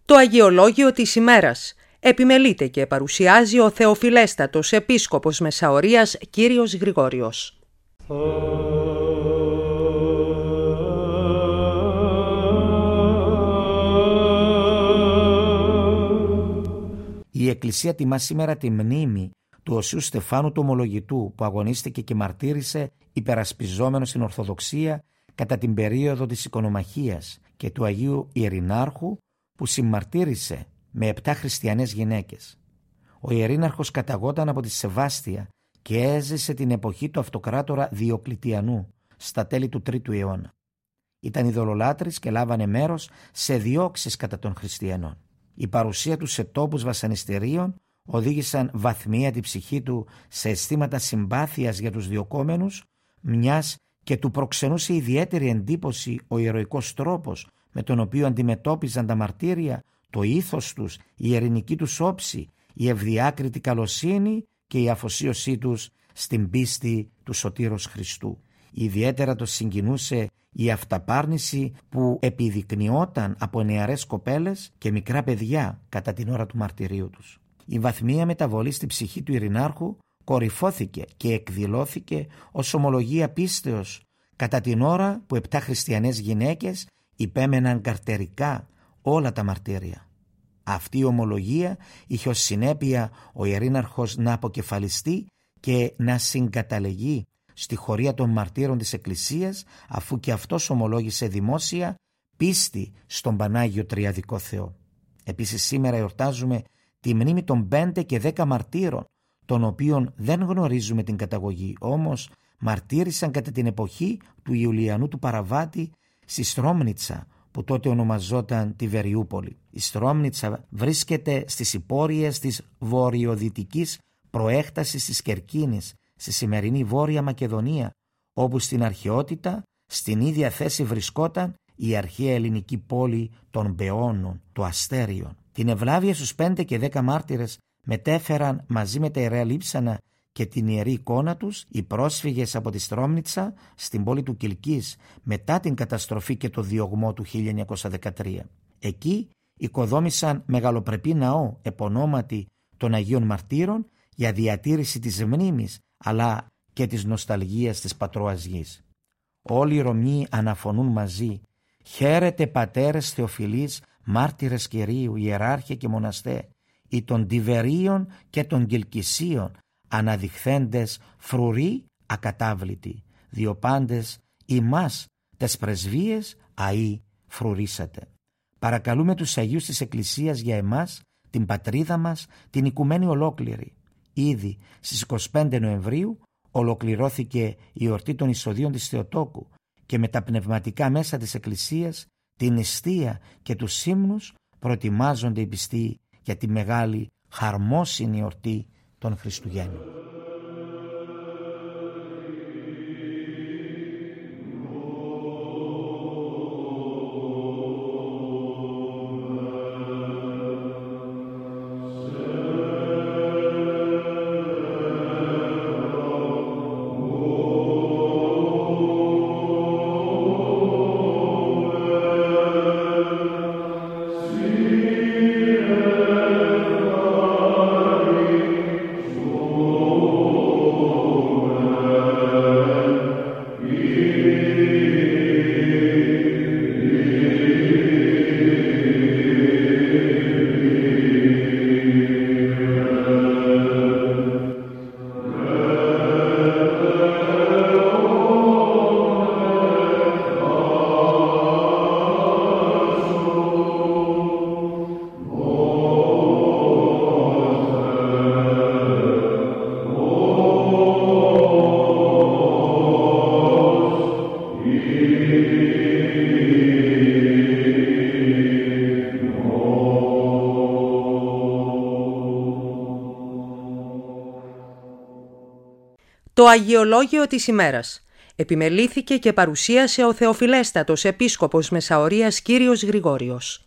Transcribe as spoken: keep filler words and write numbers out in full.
Το Αγιολόγιο της ημέρας επιμελείται και παρουσιάζει ο Θεοφιλέστατος Επίσκοπος Μεσαωρίας κύριος Γρηγόριος. Η Εκκλησία τιμά σήμερα τη μνήμη του Οσίου Στεφάνου του Ομολογητού, που αγωνίστηκε και μαρτύρησε υπερασπιζόμενος την Ορθοδοξία κατά την περίοδο της Οικονομαχίας, και του Αγίου Ιερινάρχου, που συμμαρτύρησε με επτά χριστιανές γυναίκες. Ο Ιερίναρχος καταγόταν από τη Σεβάστια και έζησε την εποχή του αυτοκράτορα Διοκλητιανού στα τέλη του τρίτου αιώνα. Ήταν ειδωλολάτρης και λάβανε μέρος σε διώξεις κατά των χριστιανών. Η παρουσία του σε τόπους βασανιστήριων οδήγησαν βαθμία την ψυχή του σε αισθήματα συμπάθειας για τους διωκόμενους, μιας και του προξενούσε ιδιαίτερη εντύπωση ο ηρωικός τρόπος με τον οποίο αντιμετώπιζαν τα μαρτύρια, το ήθος τους, η ειρηνική τους όψη, η ευδιάκριτη καλοσύνη και η αφοσίωσή τους στην πίστη του Σωτήρος Χριστού. Ιδιαίτερα το συγκινούσε η αυταπάρνηση που επιδεικνυόταν από νεαρές κοπέλες και μικρά παιδιά κατά την ώρα του μαρτυρίου τους. Η βαθμία μεταβολή στην ψυχή του Ειρηνάρχου κορυφώθηκε και εκδηλώθηκε ως ομολογία πίστεως κατά την ώρα που επτά χριστιανές γυναίκες υπέμεναν καρτερικά όλα τα μαρτύρια. Αυτή η ομολογία είχε ως συνέπεια ο Ιερίναρχος να αποκεφαλιστεί και να συγκαταλεγεί στη χωρία των μαρτύρων της Εκκλησίας, αφού και αυτός ομολόγησε δημόσια πίστη στον Πανάγιο Τριαδικό Θεό. Επίσης σήμερα εορτάζουμε τη μνήμη των πέντε και δέκα μαρτύρων, των οποίων δεν γνωρίζουμε την καταγωγή, όμως μαρτύρησαν κατά την εποχή του Ιουλιανού του Παραβάτη στη Στρόμνιτσα, που τότε ονομαζόταν Τιβεριούπολη. Η Στρόμνιτσα βρίσκεται στις υπόρειες της βορειοδυτικής προέκτασης της Κερκίνης, στη σημερινή Βόρεια Μακεδονία, όπου στην αρχαιότητα στην ίδια θέση βρισκόταν η αρχαία ελληνική πόλη των Μπεώνων, το Αστέριον. Την ευλάβεια στους πέντε και δέκα μάρτυρες μετέφεραν μαζί με τα ιερέα λείψανα και την ιερή εικόνα τους οι πρόσφυγες από τη Στρόμνιτσα στην πόλη του Κιλκής μετά την καταστροφή και το διωγμό του χίλια εννιακόσια δεκατρία. Εκεί οικοδόμησαν μεγαλοπρεπή ναό επωνόματι των Αγίων Μαρτύρων για διατήρηση της μνήμης αλλά και της νοσταλγίας της πατρόας γης. Όλοι οι Ρωμιοί αναφωνούν μαζί: «Χαίρετε πατέρες Θεοφιλείς, μάρτυρες Κυρίου, ιεράρχε και μοναστέ, ή των Τιβερίων και των Κιλκισίων, αναδειχθέντες φρουροί ακατάβλητοι, διό πάντες ημάς τες πρεσβείες αΐ φρουρίσατε». Παρακαλούμε τους Αγίους της Εκκλησίας για εμάς, την πατρίδα μας, την οικουμένη ολόκληρη. Ήδη στις εικοστή πέμπτη Νοεμβρίου ολοκληρώθηκε η εορτή των εισοδίων της Θεοτόκου και με τα πνευματικά μέσα της Εκκλησίας, την νηστεία και τους ύμνους προετοιμάζονται οι πιστοί για τη μεγάλη χαρμόσυνη εορτή των Χριστουγέννων. Το Αγιολόγιο της ημέρας επιμελήθηκε και παρουσίασε ο Θεοφιλέστατος Επίσκοπος Μεσαωρίας κύριος Γρηγόριος.